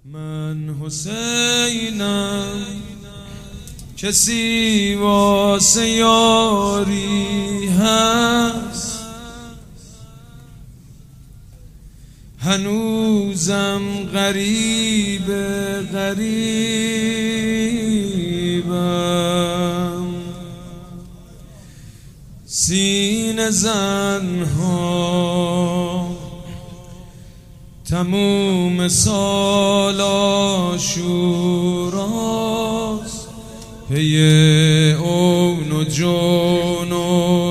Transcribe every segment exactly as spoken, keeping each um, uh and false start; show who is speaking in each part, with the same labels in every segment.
Speaker 1: من حسینم کسی واسه یاری هست، هنوزم غریب غریبم. سینه زنها تموم سال آشوراست، پی اون و جون و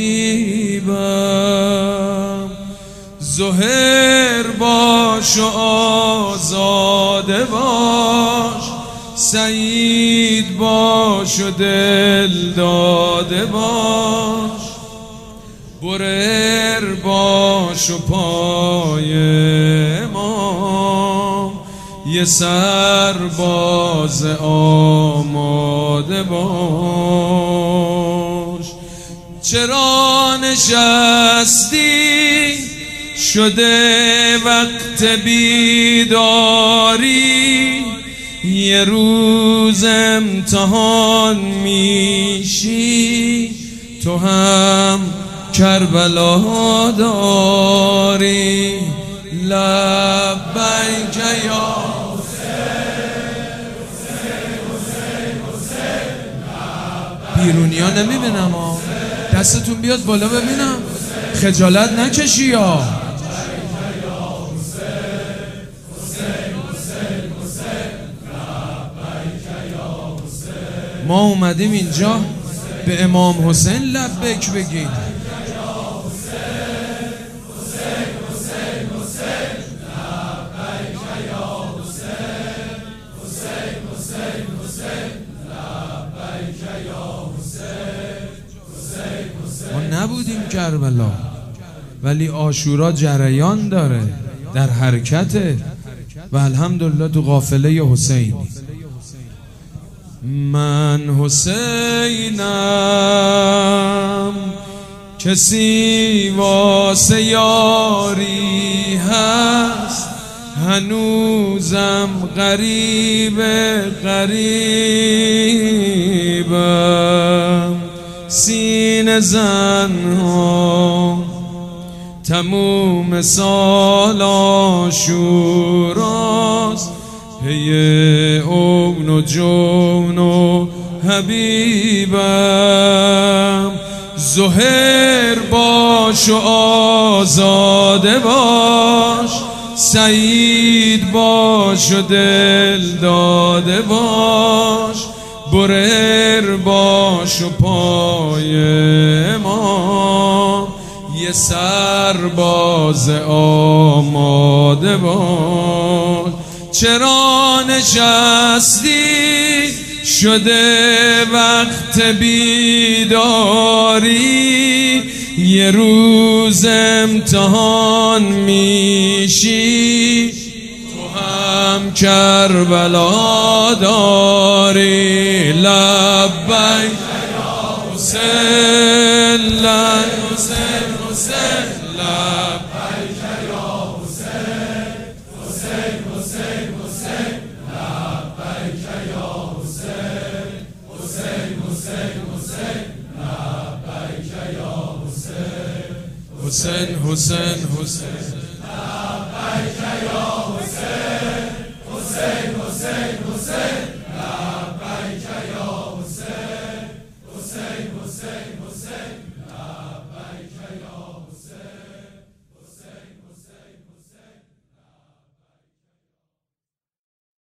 Speaker 1: حبیبم. زهر باش و آزاده باش، سعید باش و دل داده باش، برر باش و پای امام یه سرباز آماده باش. چرا نشستی شده وقت بیداری، یه روز امتحان میشی تو هم کربلا داری. لبیک یا بیرونی ها نمیبینم ها، دستتون بیاد بالا ببینم، خجالت نکشی یا ما اومدیم اینجا به امام حسین لبیک بگیم. ما نبودیم کربلا، ولی عاشورا جریان داره، در حرکته و الحمدلله تو قافله حسینی. من حسینم کسی واسه یاری هست، هنوزم غریب غریبم. سینه زنها تموم سال آشوراست، پی اون و جون و حبیبم. زهر باش و آزاده باش، سعید باش و دل داده باش، برر باش و پای امام یه سرباز آماده باش. چرا نشستی شده وقت بیداری، یه روز امتحان میشی تو هم کربلا داری. لبیک یا حسین، لبیک حسین حسین، لبیک یا حسین حسین حسین حسین، لبیک یا حسین حسین حسین حسین، لبیک یا حسین حسین حسین حسین، لبیک یا حسین حسین حسین حسین، لبیک یا حسین حسین حسین حسین.